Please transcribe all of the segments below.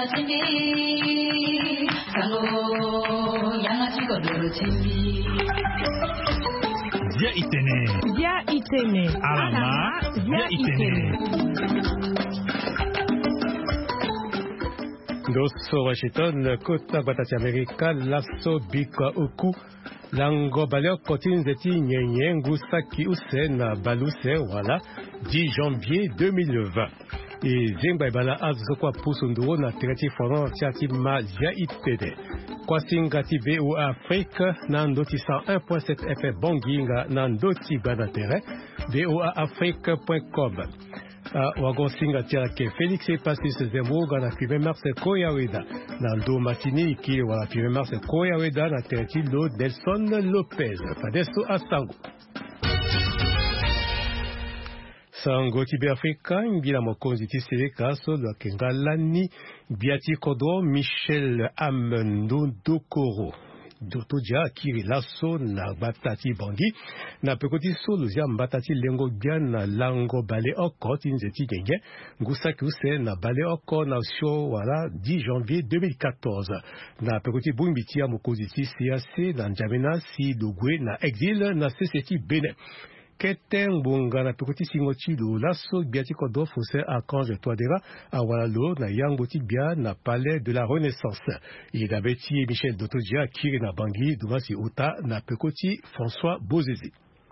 Dia Itene. Alama Dia Itene. Dosso Washington, Kota Batati Amerika, Lasso Bikwa Oku, Lango Baleo Kotin Zeti Nyenyen, Gusaki Usen, Baluse, voilà, 10 janvier 2020. Et Zimbabwe Azokwa Pusunduro na Tirati Foron Tiati Mazia Itede. Kwasingati BO Afrique, Nandoti 101.7 FM Bonginga, Nandoti Banatere, voaafrique.com. Wagonsinga Tiarake Félix et Pastis Zemboga na 1er mars Koyaweda. Nando Matini qui wala 1er mars Koyaweda na Tirati Lo Delson Lopez. Padesto Asango. Sango Tibe Afrika, Mbila Mokonzi Tiseleka, Solo Kengalani, Biati Kodo, Michel Amendo Dokoro. Dotoja Kiri Lasso na Batati Bangi, na Pekoti Solo Zia Batati Lengo Bian na Lango Bale Oko, Tinzeti Genge, Gusaki Use na Bale Oko na Show, voilà, 10 janvier 2014. Na Pekoti Bumbitia Mokonzi CAC, na Njamena Si Dogwe, na Exil, na CCT Bene. Keten bonga na pekoti singoti lo lasso biati kodo fose archange toadera awalo na yangoti bia na palais de la Renaissance. Et d'abeti Michel Dotodia kiri na Bangui dumasi uta na pekoti François Bozezi.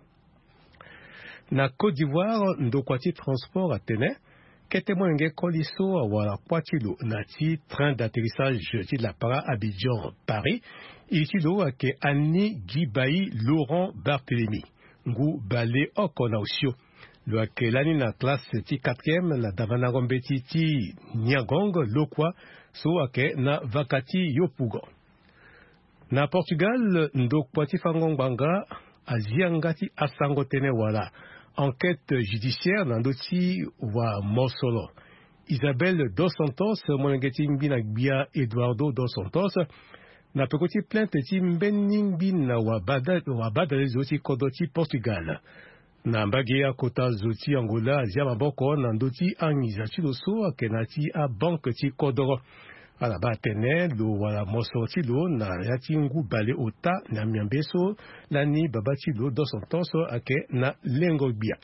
Na Côte d'Ivoire ndokwati transport atene keten mwenge koliso awala kwatilo nati train d'atterrissage ti la para Abidjan Paris ici lo ake Annie Guibaï Laurent Barthélemy. Ngu bale oko na usio. Lo akelani na classe ti 4e na davana gombeti ti Nyagong lokwa so ake na vakati yopugo. Na Portugal ndokwa ti fangongbanga aziangati asango tene wala. Enquête judiciaire na ndoti wa Mosolo. Isabelle Dos Santos monengeti mbina bia Eduardo Dos Santos na pekoti plainte ti mbeningbi na wabada zoti kodoti Portugal. Na mbagi ya kota zoti Angola azia maboko na ndoti angizati loso akenati a banque ti kodoro. Ala batene lo wala mosoti lo na yati ngu bale ota na miambeso lani babati lo Dos Santos ake na lengogbia.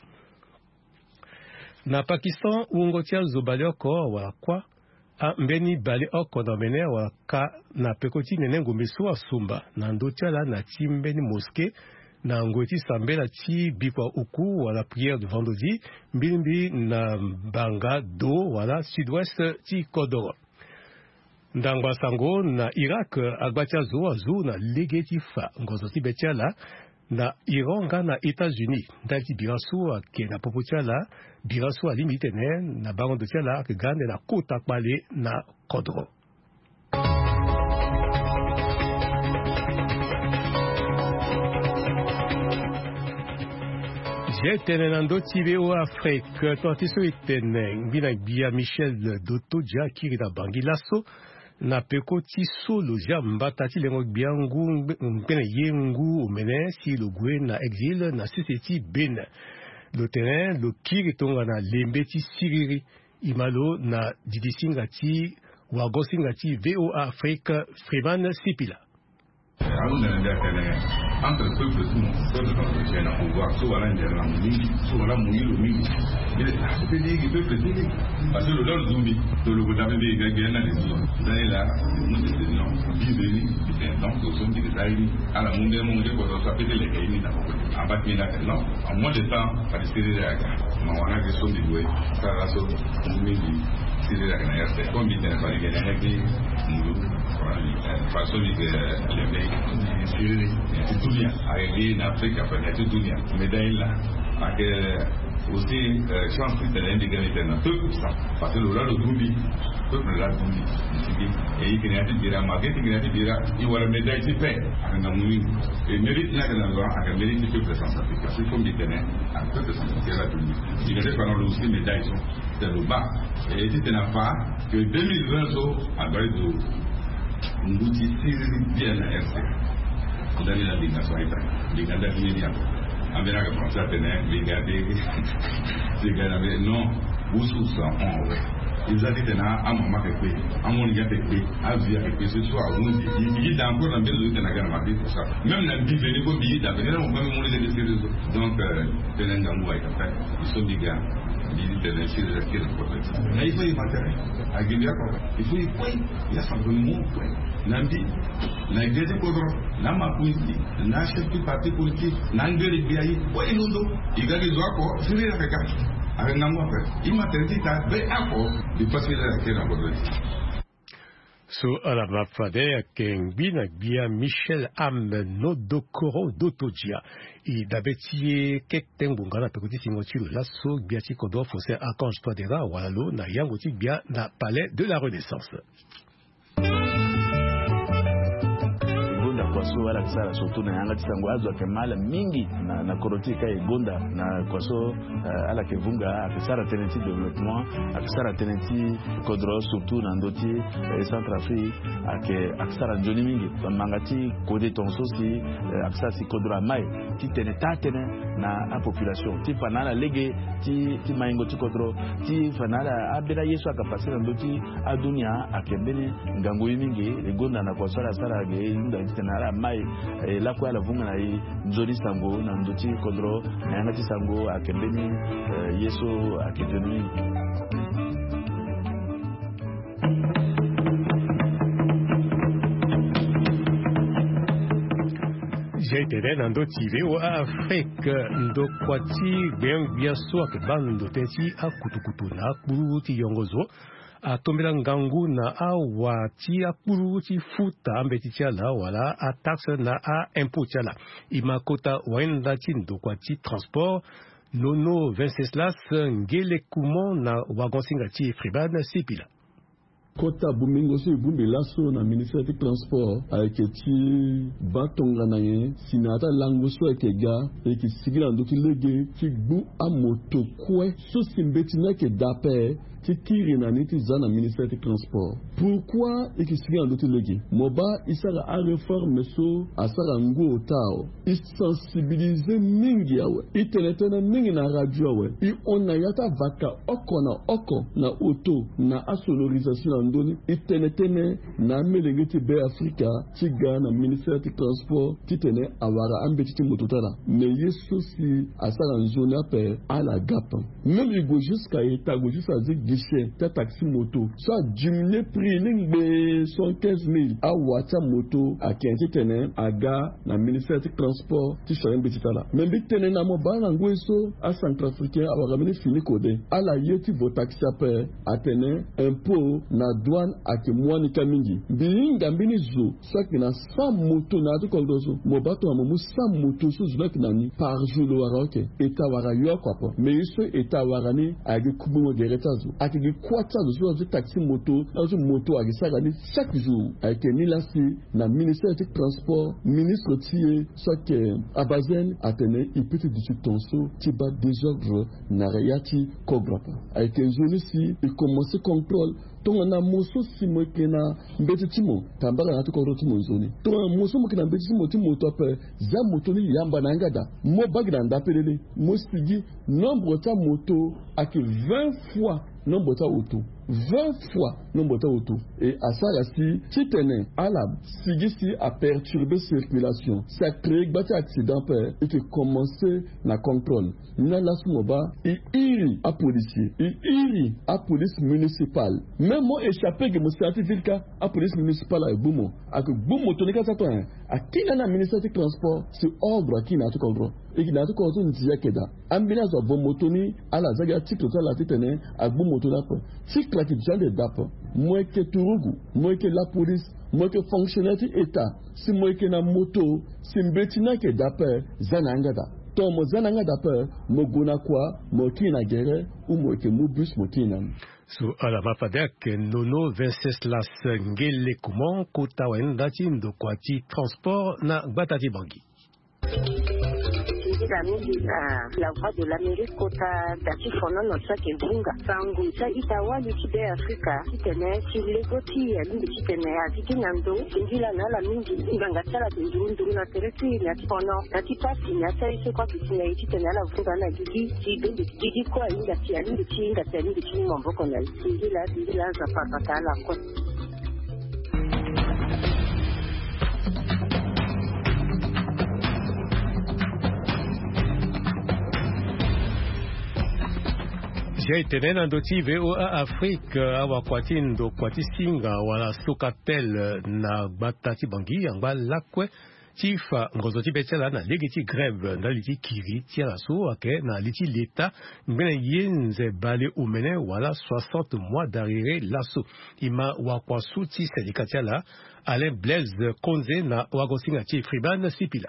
Na Pakistan ungotia zobale oko wala kwa a mbeni bale oko na mene waka na pekoti nenengo meso asumba na ndotia la na ti mbeni mosquée na ngoti sambela ti bikwa uku wala prière de vendredi mbimbi na banga do wala sud-ouest ti Kodoro. Ndangwa sango na Irak agbatia zo azu na legeti fa ngozo ti betia la na Iran ga na États-Unis ndati biraso ke na popotia la biraso a limite ne na bango de tia la ke gane na kota kpale na Kodro. J'étais dans d'autres Afrique, toi tu sais ten bina bia Michel Dotodia kiri na Bangui Lasso na pekoti solo jamba tati lengo biangu mpene yengu omene si le gwe na exil na CCT Ben. Le terrain le kiri tonga na lembeti siriri imalo na didisingati wagosingati VOA Afrique Freeman Sipila. Entre le peuple dans le pouvoir, soit là, soit là, c'est dit qu'il peut préciser. Parce que le leur zombie, le gouvernement des Gagana, les autres, vous allez là, nous décisions, bienvenue, donc, nous sommes des Aïe, à la mondiale, pour s'appeler les Gaïni, en bas de non, en moins de temps, ça risque de la gare. On a des choses de doué, ça va sauter, on met des gare, c'est comme il y a des gare qui façon de les c'est dunia arrivé en Afrique après c'est dunia médaille là avec aussi chance de l'indégalité dans tout ça parce que le là le Dumbi peuple là Dumbi et il y a des dira marqué il y a des dira il va la médaille c'est fait avec un mouille et mérite là que dans avec mérite du peuple centrafricain parce que comme il tenait un peuple centrafricain là Dumbi il avait pas le aussi médaille c'est le bas et si tu n'as pas que 2020 à droite de Mouti bien à RC. Vous avez la ligne nationale, les gars d'Avinia. En verra que François tenait, les gars non, où sont ça en vrai. ils ont dit que à maman que à mon gars que à vie avec ce soir on dit il est encore dans le de la gamme avec tout ça même la vie venait pour billet d'avenir on va même les décider donc de l'engamu avec fait ils sont des gars ils de la série de mais il faut y matériel à Guinée il faut y point il y a simplement point Nambi, na igreja kodro, na mapuisi, na chef du parti politique, na ngere biayi, wa inundo, igari zwako, siri ya kaka, avec namu ape, imateriti ta be ako, di pasiri ya kera kodro. So ala mafade kengbi na bia Michel Am Nodokoro Dotojia i dabeti kekten bungana pekuti singoti la so biati kodo fosse archange toadera walalo na yangoti bia na palais de la Renaissance. Kwaso wala kisara surtout na yanga tisango azwa kemala mingi na korotika igonda na kwaso ala kevunga akisara tenenti développement akisara tenenti kodro surtout na ndoti Centrafrique akisara njoni mingi mangati kode tonso si akisara si kodro mai ti tenetane na population ti fanala lege ti maingo ti kodro ti fanala abela Yesu akapasira ndoti adunia akembele ngango mingi igonda na kwaso ala sara ge nda tena mai la kwa la vunga na nzori sango na ndoti kodro na yangati sango akembeni Yesu akidoni J'étais dans d'autres TV ou Afrique ndo kwati bien so ke bando teti akutukutu na kuruti yongozo atombela ngangu na awa ti akulu ti futa ambeti tiala wala a taxe na a impôt tiala imakota wenda ti ndokwa ti transport nono Venceslas ngele kumo na wagon singa ti Friban sipila Kota bumingo so ibumbi laso na ministère du transport avec ti batonga na ye sinata lango so ekega et qui sigila ndoki lege ti gbu a moto kwe so simbeti na ke dape ti kiri na niti zana ministère du transport. Pourquoi et qui sigila ndoki lege moba isara a réforme so asara ngo tao i sensibiliser mingi yawe i tenetene mingi na radio yawe i ona yata vaka oko na auto na asonorisation ndoni itenetene na melenge ti be Afrika ti ga na ministère du transport ti tene awara ambeti ti mototala mais yesu si asala nzoni ape ala gap même igo jusqu'à eta go jusqu'à zi guichet ta taxi moto ça diminuer prix lingbe 115,000 a wata moto a kenti tene aga na ministère du transport ti charen beti tala même bi tene na mo ba na ngweso a centrafricain awara mini fini kode ala yeti vo taxi ape atene impôt na douane ake mwani kamingi biinga mbini zo saki na 100 moto na to koldozo mobato amomu 100 moto so zulaki nani par jour lo wara oke eta wara yo kwapo mais iso eta wara ni age kubumo geretazo ake gi kwata zo zo taxi moto na zo moto age saka ni chaque jour ake ni lasi na ministère du transport ministre tie sake abazen atene ipiti disu tonso ti ba désordre na rayati kograpa ake zoni si il commence contrôle tonga na moso simo kena mbeti timo tambara na tukoro timo zoni tonga moso mo kena mbeti timo to pe za moto ni yamba na ngada mo bagna ndapelele mo sigi nombre ta moto aki 20 fois nombre ta auto 20 fois nombre ta auto et à ça si titene ala sigi si a perturber circulation ça crée bata accident pe et que commencer na contrôle na la sumoba et iri a policier et iri a police municipale même moi échappé que mon certificat ka a police municipale a bumo ak bumo to ne ka sato a kina na ministère du transport c'est ordre qui na to contrôle et qui na to contrôle ntia keda ambina zo bo motoni ala zaga titre to la titene a bumo to na ko titre qui déjà de dap moi que turugu moi que la police moi que fonctionnaire de état si moi que na moto si mbetina ke dape zanangada to mo zanangada pe mo gona kwa mo kina gere ou mo ke mo bus mo kina so ala mafadek nono Venceslas ngele kumo kota wenda ti ndo kwati transport na batati bangi la mingi la voix de l'Amérique kota dati fonono sake bunga sangu sa itawali tibe Afrika kitene chilegoti ya mingi kitene aziki nando ingila na la mingi inganga sala ndundu na teresi ya fono dati pasi ya sai se kwa kitene kitene la vuga na gigi kwa inga tia mingi chinga tia mingi chini mboko na ingila za papa la kwa J'ai tenen andoti VOA Afrique awakwati ndo kwati singa wala sokatel na batati bangi yangba lakwe tifa ngozoti betela na legiti grève na liti kiri tia so ake na liti l'État ngene yenze bale umene wala 60 mois d'arrêt lasso ima wakwasuti syndikatia la Alain Blaise Konze na wagosinga ti Friban Sipila.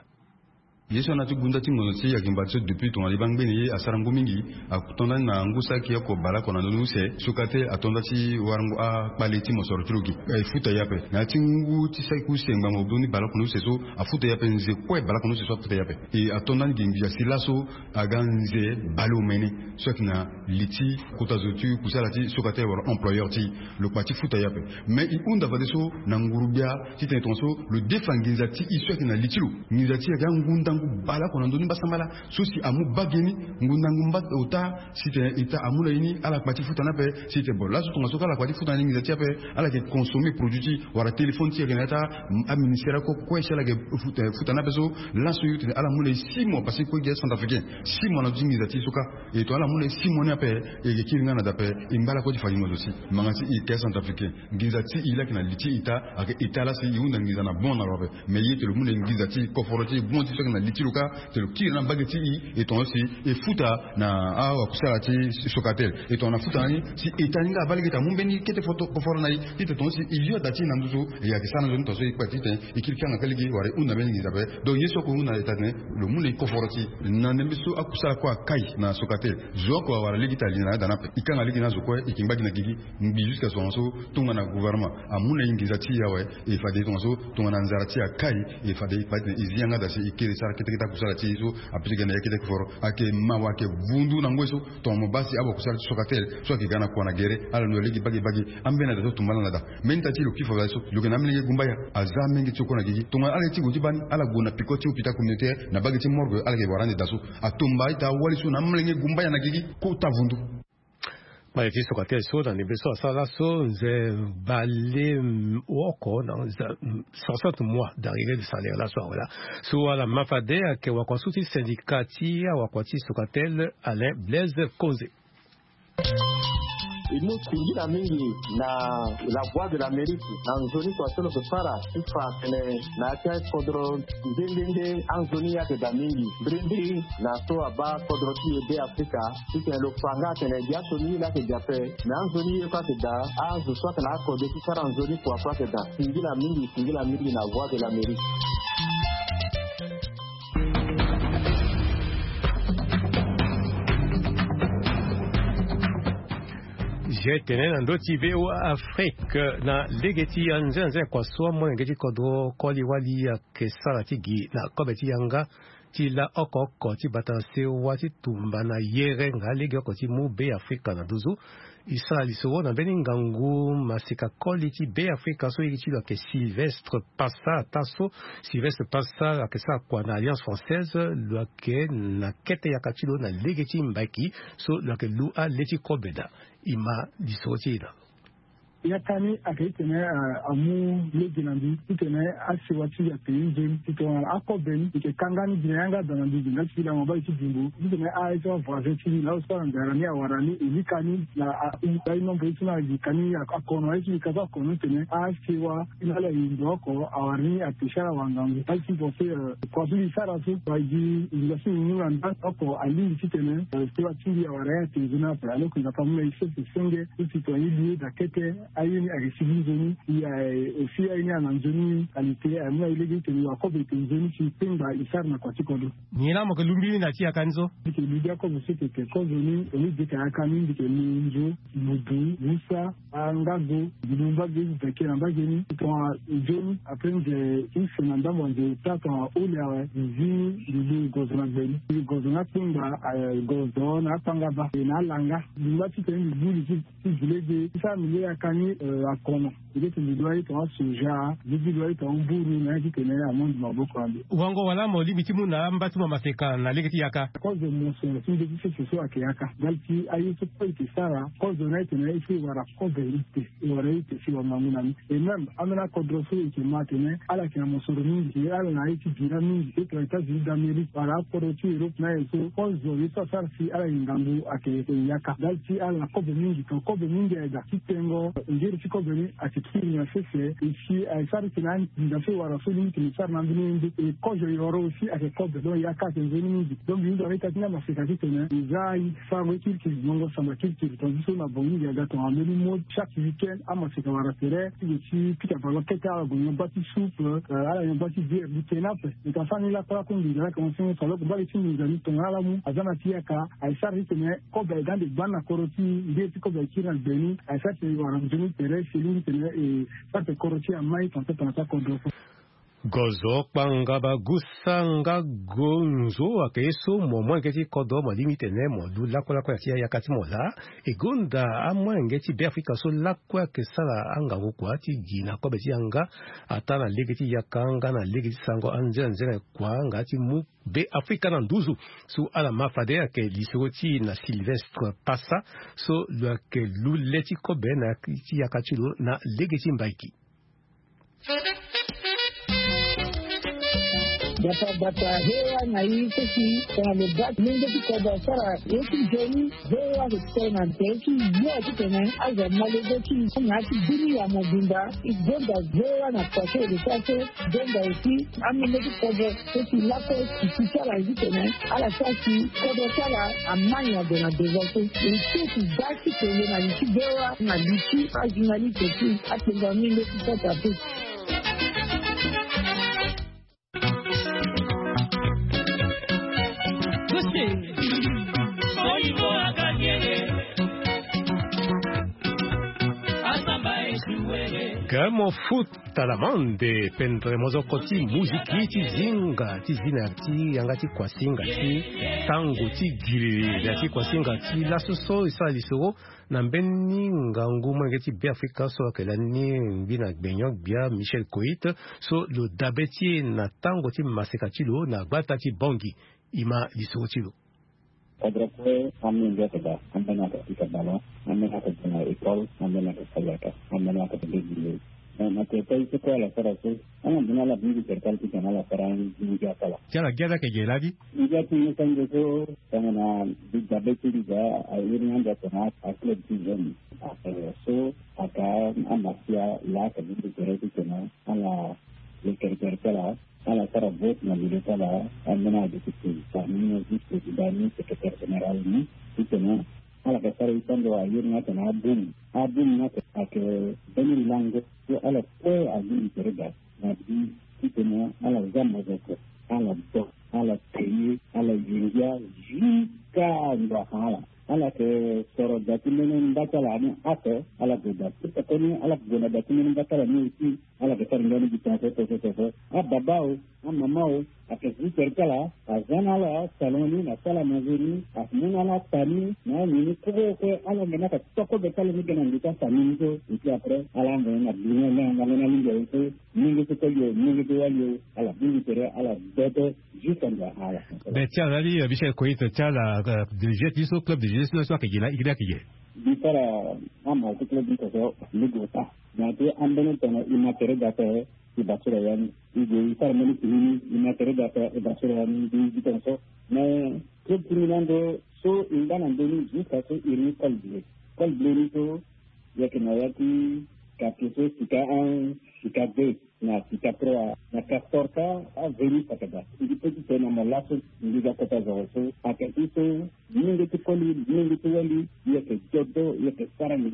Yeso na tugunda tingonoti ya kimbatso depuis ton alibangbeni asarango mingi atonda na ngusa ki yako bala kona nuse sukate atonda ti warango a paleti mosoroturugi futa yape na tingu ti sai ku semba mobuni bala kona nuse so afuta yape nze kwa bala kona nuse so afuta yape e atonda ngingi ya silaso aganze balo mene so kina liti kutazotu kusala ti sukate war employeur ti le parti futa yape mais i unda vadeso na ngurubia ti tentonso le défanginza ti iso kina litilu ngizati ya ngunda bala kona ndoni basambala susi amu bageni ngundangu mba ota site ita amula ini ala kwati futa na pe site bola so tonga soka la kwati futa ningi zatia pe ala ke consommer produit wala téléphone ti renata a ministère ko ko eshala ke futa na pe so la so yuti ala mula 6 mois parce que ko ge centrafricain 6 mois na dingi zatia soka et to ala mula 6 mois na pe e ke kinga na da pe imbala ko ti fanimo aussi mangasi i ke centrafricain ngizati ila kina liti ita ake ita la si yunda ngizana bon na robe mais yete le mula ngizati ko foroti bon ti na litiluka te le kiri na bageti et ton aussi et futa na awa kusala ti sokatel et ton na futa ni si etaninga baligeta mumbeni kete foto ko forna yi te ton aussi iyo dati na nduzo e ya kisana zo ntoso ikwati te ikirikanga kaligi ware una beni zabe do yeso ko una etane le mule ko foroti na nembiso akusala kwa kai na sokatel zoko wara ligita lina dana ikanga ligi na zoko ikimbagi na gigi mbi jusqu'à son so tunga na gouvernement amuna ingizati yawe e fade ton so tunga na nzarati ya kai e fade ipati izianga dasi ikiri sara kita kusala tizo apige na yakite kuforo ake mawa ke vundu na ngweso to mobasi abo kusala sokatel so ke gana kwa na gere ala no ligi bagi ambena da to tumbala na da menta ti lukifo la so lugena mlinge gumbaya azamengi tsoko na gigi tunga ala ti gujibani ala guna pikoti upita communautaire na bagi ti morgue ala ke warande daso atumba ita wali so na mlinge gumbaya na gigi ko ta vundu Maleti sokatel so dans les besoins sala so nze balé oko dans 60 mois d'arrivée de salaire là soir là so ala mafade ke wakwasuti syndicati wakwati sokatel Alain Blaise Konze. Nous tingira mingi na la voix de l'Amérique na nzoni kwa solo kusara sifa kene na kia kodro ndende anzoni ya ke da mingi brindi na so aba kodro ti ebe Afrika sike lo fanga kene ya so ni la ke jape na anzoni ya ke da anzo so kana ko de sara anzoni kwa ke da tingira mingi na voix de l'Amérique. J'ai tenu un autre VOA Afrique na legeti anze kwa so mo ngeti kodro koli wali ya kesala tigi na kobeti yanga ti la oko ti batanse wati tumba na yere ngalege ko ti mu be Afrika na duzu isa liso na beningangu masika koli ti be Afrika so yiti lo ke Sylvestre Passa ke sa kwa na Alliance Française lo ke na kete ya katilo na legeti mbaki so lo ke lu a leti kobeda ima disotira yakani akaitene amu leginandi itene asiwati ya peinjen itona akoben ikekangani jinanga danandi ngachila mobile tidimbu itene aito vazeti na usana ndarani awarani ilikani na daino mbetuna ikani akono isi kaza kono tene asiwa inala indoko awari atishara wangangu alti bofe kwa bili sara tu baji ingasi nyuranda oko ali itene siwa tindi awara ya tizuna pa aloko ngapamule ise senge itito ili dakete ayini akisigi zoni ya aussi ayini ananzoni qualité amwa ilege teni akobe tenzoni si pemba isar na kwatikodo nina mo kelumbi na tia kanzo dike lidia ko musike ke ko zoni eli dike akani dike ninjo mudu musa angago dilumba gezi take na bageni to zoni aprende insena ndambo nje tata ole zini lilu gozona beni gozona pemba gozona pangaba na langa lati teni buli vilege famille akani akono ile tulidwai to soja bidwai to mburu na kitene amondi maboko ambe wango wala mo limiti muna mbatu mafeka na legeti yaka kozo moso tinde kise akiyaka dalti ayiso poiti sara kozo na itene ifi wara koverite warite si wamamuna et même amena kodroso ikimate ala kina mosoro mingi ala na iti gira mingi to États-Unis d'Amérique para poroti Europe na eso kozo yisa sarfi ala ingambu ake yaka dalti ala kobe mingi to kobe mingi ega kitengo ngiri sikobeni akitini na sese ici aisari kinani ndafe warasuli kinisar na mbini e kojo yoro aussi ake kobe do yaka tenzeni mingi donc bindo reta tina masika kitene izai sawe kirki mongo sama kirki tondiso na bongi ya gato ameli mo chaque weekend amasika waratere ici pika balo keta gonyo bati soupe ala yo bati bière bitenape itafani la kwa kundi la konsenso salo ko bali tini ngani tongala mu azana tiaka aisari kitene kobe gande bana koroti ngeti kobe kina beni aisari waranjuni tere shilini tene e parte koroti amai tonto tonta kodofo gozo pangaba gusanga gonzo akeso momwe ngeti kodo mo limite ne mo lula kola kwa tia yakati mola egunda amwe ngeti be Afrika so lakwa kesala anga kwa ti gina kwa beti anga atana legeti yakanga na legeti sango anzera kwa ngati mu be Afrika na nduzu so ala mafade ake lisoti na Sylvestre passa so lo ke luleti kobe na ti yakati na legeti mbaiki bata hewa na hii sisi kwa mabati mingi kwa sara yetu jeni hewa kutena teki yote tena aza malezeki na kibiri ya mobimba igonda hewa na kwake de kwake gonga usi amene kwa sisi lako kisala hivi tena ala sasi kwa sala amanya de na devoto sisi basi tena na kibewa na bichi ajinali teki atenga mingi kwa tatu Gamo foot talamande pendre mozokoti muziki tizinga tizina ti yangati kwasinga ti tango ti giri ya ti kwasinga ti lasoso isa lisoro na mbeni ngangu mwengeti be Afrika so akela ni mbina gbenyo bia Michel Coit so lo dabeti na tango ti maseka tilo na gbata ti bongi ima lisoro tilo Padre amene keda amene ikabala amene akatuna ekol amene akasayaka amene akatebili na tepai se kwa la sarase amene la bingi terkal ki kana la saran bingi akala jala gela ke geladi bingi ti sanjo so kana dabeti diga ayiri anda kana akle bizoni so aka amasia la ka bingi terkal kana ala le terkala ala sara vote na militala amena de kitu tamini zipo dani secretary general ni kitena ala ka sara itando ayiri na tana abum na ake beni lango so ala ko azini terega na bi kitena ala zama zako ala do ala tei ala yingia jika ndo ala ke soro datimene mbatala ni ate ala goda kitoni ala goda datimene mbatala ni iti ala ke sarngani bitanse to ababao amamao akiziterkala azana la saloni na sala mazuri asmuna la tani na nini kubo ko ala ngena ka toko betale ni gena ndita tani so iti apre ala ngena dunia na ngena lingo so ningi to yo ningi to walio ala bingi tere ala dodo jikanga ala betia ali Michel Coit tala de jeudi so club de jeudi so ka gila igida kige bitara ama ko club ko ligota na te ambene tana imatere data ibasura yani ide farmani kini imatere data ibasura yani di so mais club minando so indana ndoni jika so iri kolble ni to yakina yati kapito sika 1 sika 2 na sika 3 na kastorka a veni sakada idi petit na malaso ndiga kota zo akati so ningi to koli ningi to wali yake jodo yake saranga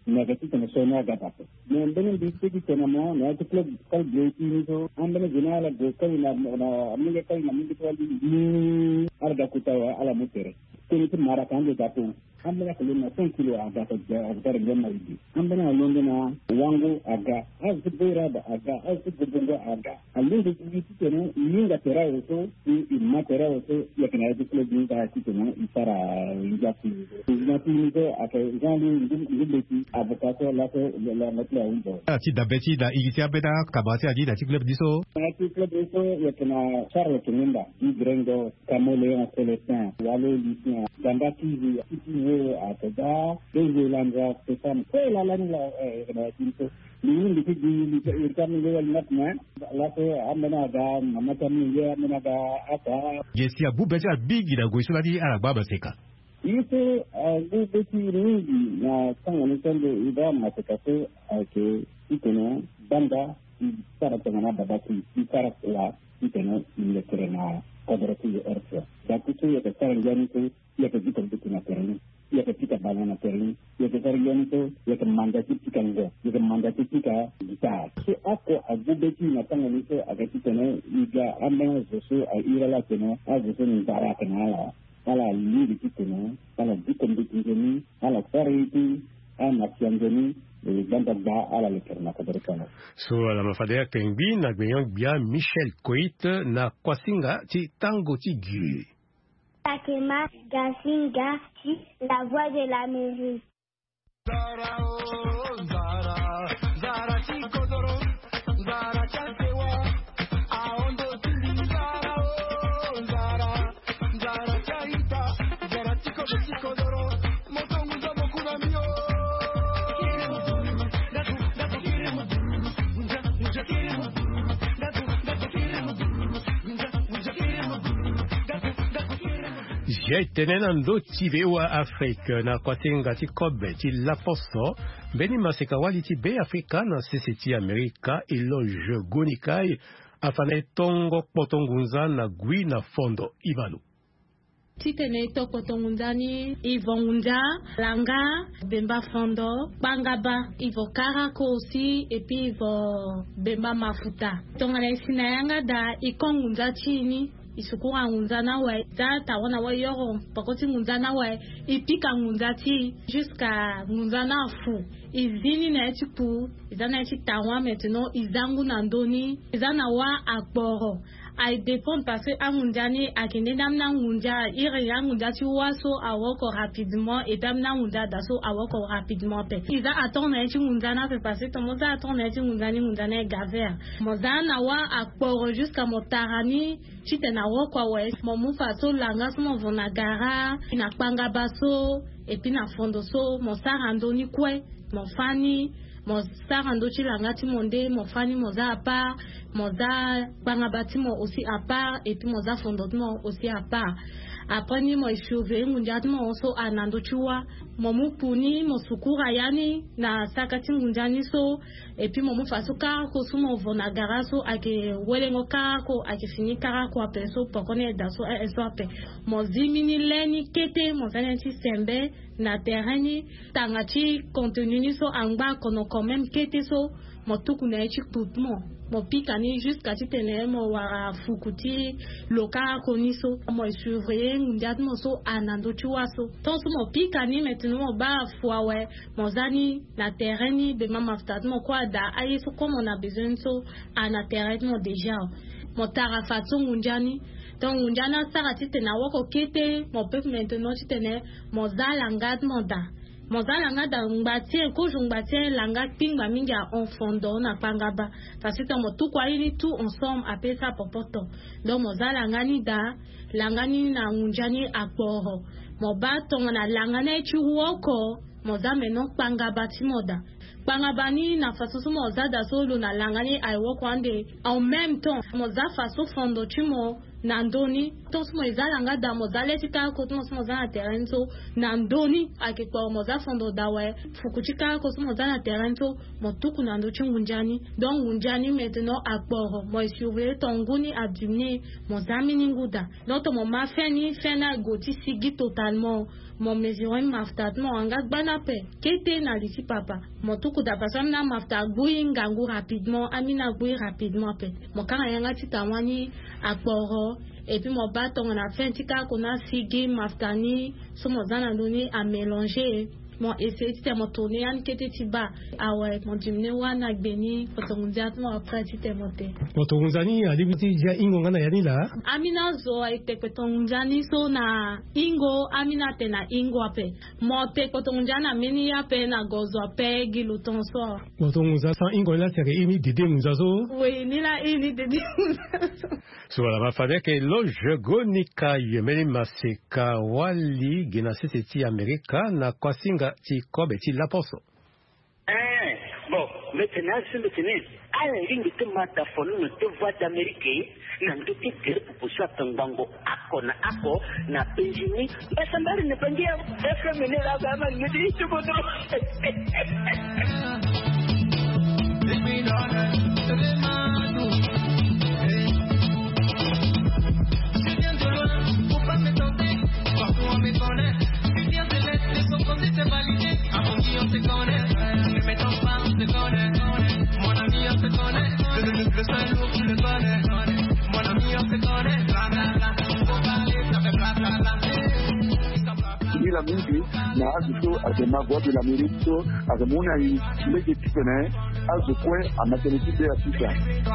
negatif na so na gata ne benen bi ci tena mo na ci club kal beauty ni so ambene gina la go kal na amile kal na mi to ni arda kutawa ala mutere kini ti mara kan de gato ambene ko na 5 kilo aga ta dar gemma idi ambene londe na wangu aga azu bera ba aga azu bunga aga alinde ti tena ninga tera so i matera so ya kana de club ni ga ti tena isara injati injati ko aka zali ndibeti abakato la ko la matla undo ti dabeti da igiti abeda kabati adi da ti club diso ti club diso ya kana Charles Kinimba di Grendo Camole en Celestin wale Lucien Ganda TV ti atada de langa pesan ko la na tinto ni di kan ngel natna la ko amana da mamata ni ya amana da ata yesi abu beja big da go isula di ara baba seka ite beti ni na tangani tende ida matakato ke itena banda para tengana babati para la itena ile terena kodrati erfa da kutu ya tsara jani ko ya ka jikan dukuna terena ya ka tika banana terena ya ka tsara jani ko ya ka manda tika ngo ya ka manda tika gitar so ako agubeti na tangani ko agati tena iga amena so a ira la tena azu ni dara kana ala liri kitena ala dikom dikini ala fariti ana kiangeni ganda ba ala lekerna kabarkana so ala mafadea kengbi na gbeyan bia Michel Koit na kwasinga ti tango ti gu Takema Gasinga ti la voix de l'Amérique Zara oh Zara Zara ti kodoro Zara chantewa aondo tindi Zara oh Zara Zara chaita Zara ti kodoro motongu za mokuna mio J'ai tenendo ti bewa Afrique na kwatenga ti kobe ti laposo beni maseka wali ti be Afrika na seseti Amerika eloge gonikai afane tongo potongunza na gui na fondo Ivalu. Titene to kotongunzani ivongunza langa bemba fondo bangaba ivo karako aussi et puis ivo bemba mafuta tongana sinayanga da ikongunza chini isukura ngunza na we za tawana we yoro pakoti ngunza na we ipika ngunza ti jusqu'à ngunza na fu izini na etipu izana eti tawa maintenant izangu na ndoni izana wa akboro I dépend parce que Amundiani a kende damna ngunja ire ya ngunja ti waso awoko rapidement et damna ngunja daso awoko rapidement pe iza attendre eti ngunja na pe parce que moza attendre eti ngunja ni ngunja na gaver moza na wa akporo jusqu'à motarani chite na woko we momu faso langa so mo vona gara na panga baso et puis na fondo so mo sarando ni kwe mo fani mo sarando ti langa ti monde mo fani mo za pa moza banga bâtiment aussi à part et puis moza fondement aussi à part après ni mo chauve ngunjatimo so anando chua momu puni mo sukura yani na sakati ngunjani so et puis momu fasuka ko sumo vona garaso ake welengo kako ake fini karako apeso pokone daso eso ape mo zimini leni kete mo zanenti sembe na terreni tangati contenu ni so angba kono quand même kete so mo tukuna echi putmo mo pikani jusqu'à titene mo wara fukuti loka koniso mo suivre ngundiat mo so anando chuaso ton so mo pikani maintenant mo ba fuawe mo zani na terreni be mama ftat mo kwa da ayeso comme on a besoin so ana terreni mo déjà mo tarafatso ngundiani donc ngundiana sara titena wako kete mo pe maintenant titene mo zala ngat mo da mozalanga da ngbatie ko jungbatie langa pingba minga en fondo na pangaba parce que mo tout kwa ili tout ensemble appelle ça popoto donc mozalanga ni da langa ni na ngunjani akporo mo ba tonga na langa na chuwoko moza meno pangaba timoda pangaba ni na faso mo za da solo na langa ni ai woko ande en même temps moza faso fondo chimo nandoni tos moizala nga da mozale tika ko tos mozala terrain so nandoni ake kwa moza fondo dawe fukuchika ko mozala terrain so motuku nando chungunjani donc ngunjani maintenant akporo mo surveiller tonguni abdumni mozami ninguda donc mon ma fena goti sigi totalement mon mesure maftat mo anga bana pe kete na lisi papa motuku da pasam na mafta gui ngangu rapidement amina gui rapidement pe mo kana yanga titamani akporo et puis mon bâton on a fait tika kona sigi maftani so mozana doni à mélanger mon essai c'était mon tourner an kete tiba awe mon dimne wana beni potongundiatmo après c'était monté potongunzani alibiti ja ingo ngana yani la amina zo ite potongunzani so na ingo amina te na ingo ape mote potongunjana meni ape na gozo ape giluton so potongunza sa ingo la tere imi dede muzazo oui ni la imi dede so la mafade ke loje gonika yemeni maseka wali genasi seti Amerika na kwasinga ti kobe ti laposo. Bon, maintenant, à la ligne de Matafono, nous te voix d'Amérique, nous te disons pour ça, Tangango, Ako, na Péjini, mais ça m'a ne pas dire, est-ce que la gamme, me dit, tu peux c'est validé, avant qui on se connaît, ne mettons pas on se connaît, mon ami on se connaît, le seul lourd tu le connais, mon ami on se connaît, bla bla bla, faut parler, ça fait bla bla bla. La mingi na azuto azema voix de l'Amérique so azemuna yi lege tipene azukwe amateniti de Afrika.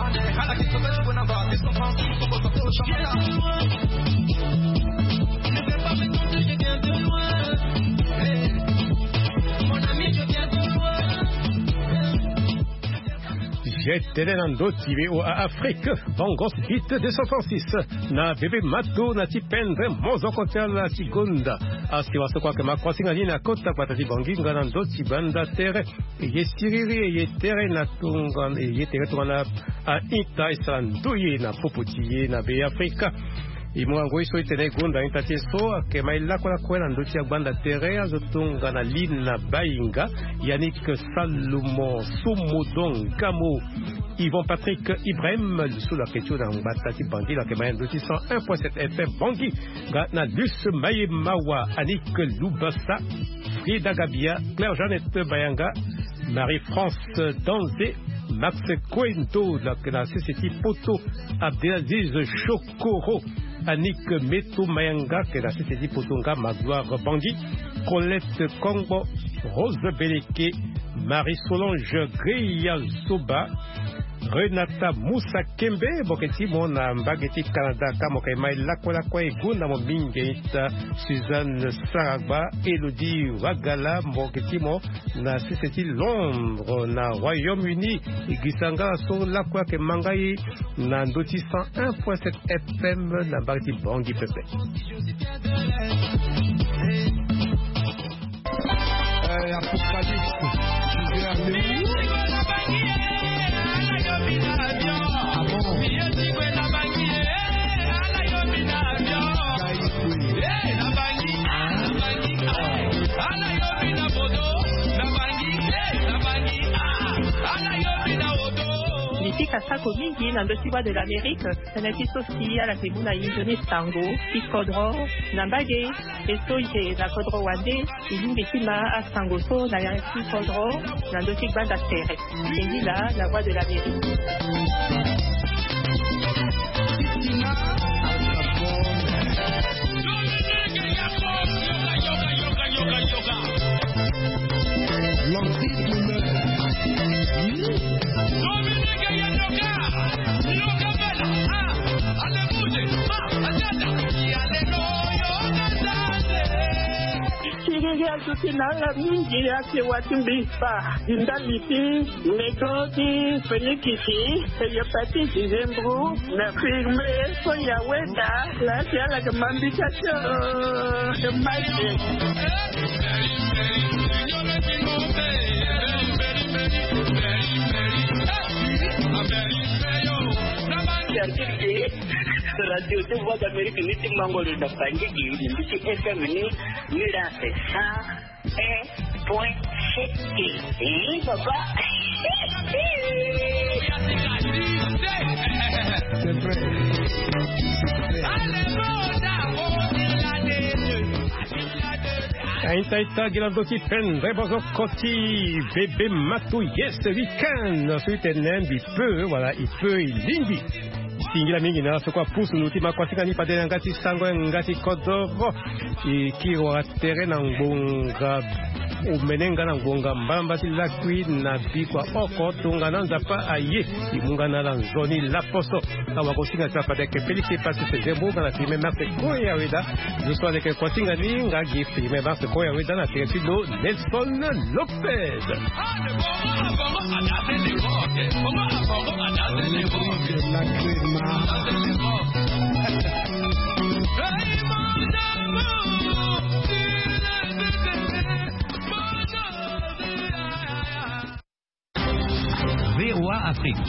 J'étais dans d'autres vidéos à Afrique, Bongos Beat 236, na bébé Mato na tipendre mozo kotel la tigunda. Aski waso kwa kema kwa singa na kota kwa tati bonginga na d'autres banda terre, ye siriri ye terre na tungan ye terre tungana a ita isanduye na poputiye na be Afrika. Imwango iso itene gunda intati so ke maila kwa kwena ndoti ya banda terre azotunga na lina bainga Yannick Salomon Soumodon Gamo Yvon Patrick Ibrahim sous la question dans Batati Bandi la kema ndoti 101.7 FM Bangui na Luce Maye Mawa Annick Loubassa Frida Gabia Claire Jeannette Bayanga Marie-France Danzé Max Coento la CCT Poto Abdelaziz Chokoro Annick Meto Mayanga que la CCT Potonga Magloire Bangui Colette Kongo Rose Beleke Marie Solange Greya Soba Renata Moussa Kembe boketi mona mbageti Canada kamo kai lakola kwa egunda mo bingeta Suzanne Saragba Elodie Wagala mboketi mo na CCT Londres na Royaume-Uni igisanga so lakwa ke mangai na ndoti 101.7 FM na mbageti Bangui pepe. Kasako mingi na ndosi wa de l'Amérique na kisosi ala kebuna injone tango ikodro na mbage esto ite na kodro wande ilingi kima asango so na yanki kodro na ndosi banda tere ingi la voix de l'Amérique. Nala mingi yake watu mbisa indaliti negoti felikiti yopati zembru na firme so ya wenda la tiala kamambikacho maje radio te voix d'Amérique ni ti mangolo da pangi gi ni ti FM ni la c'est ça point papa. C'est vrai. Aintaita Gilandoki Pen, Rebozo Koti, Bébé Matou, yes, week-end. Ensuite, il peut, voilà, il peut, il limbi. Singila mingi na sokwa pusu nutima kwa sika ni padena ngati sangwe ngati kodoro ikiwa tere na ngonga umenenga na ngonga mbamba la kui na bikwa oko tunga nanza pa aye imunga na la zoni la poso kawa kosinga tapa de ke pelike pasi se zembo na time marse koya weda je sois avec kosinga ni nga gift me marse koya weda na tersilo Nelson Lopez.